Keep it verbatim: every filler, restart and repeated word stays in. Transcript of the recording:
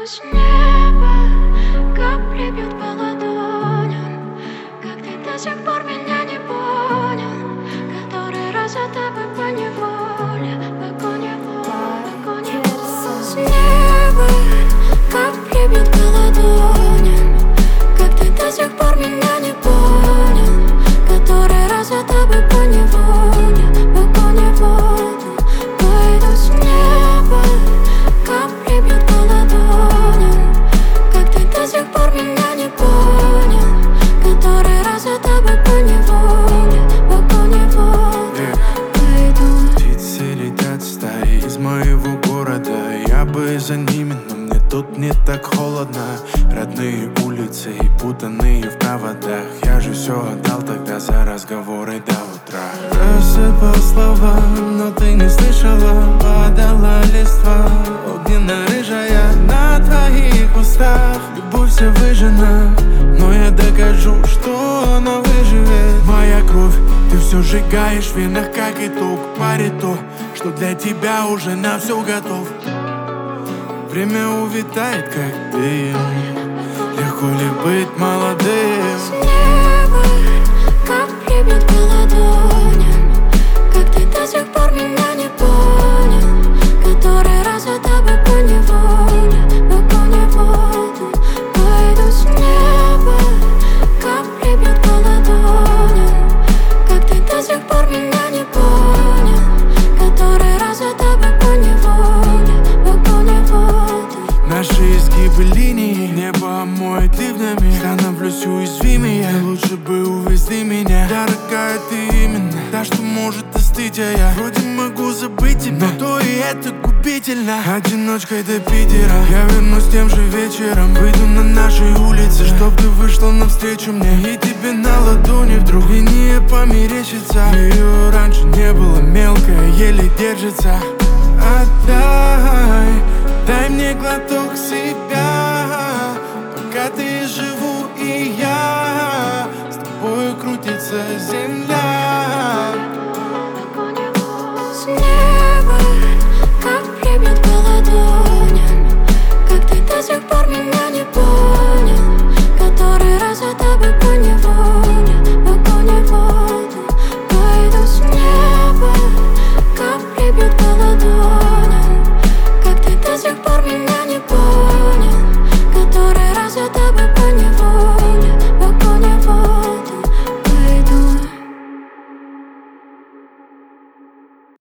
Пойду с неба, капли бьют по ладоням. Как ты до сих пор меня не понял? Который раз за тобой поневоле, по поневоле, по поневоле. С неба капли бьют по ладоням. Как ты до сих пор меня не понял? Который раз за тобой поневоле, по поневоле. Пойду с неба, капли бьют по ладоням. Как ты до сих пор меня не понял? Который раз за тобой поневоле, по поневоле. Пойду. Птицы летят стаи из моего города. Я бы за ними, но мне тут не так холодно. Родные улицы и путанные в проводах. Я же все отдал тогда за разговоры до утра. Рассыпал слова, но ты не слышала. Падала листва, огненно-рыжая на твоих устах. Любовь вся выжжена, но я докажу, что она выживет. Моя кровь, ты все сжигаешь в венах, как итог. Пари то, что для тебя уже на все готов. Время увитает, как дым. Легко ли быть молодым? С неба капли бьют по ладоням. Как ты до сих пор меня не понял? Который раз за тобой поневоле, по поневоле. Пойду с неба, капли бьют по ладоням. Как ты до сих пор меня не понял? Который раз за тобой поневоле, по поневоле. Наши изгибы линии небо омоет ливнями. Становлюсь уязвимее, лучше бы увезли меня. Дорогая, ты именно та, что может остыть. А я вроде могу забыть тебя, но то и это губительно. Одиночкой до Питера я вернусь тем же вечером. Выйду на нашей улице, чтоб ты вышла навстречу мне. И тебе на ладони вдруг линия померещится. Ее раньше не было, мелкая, еле держится. Отдай, дай мне глоток себя, пока ты живу и я. С тобою крутится земля.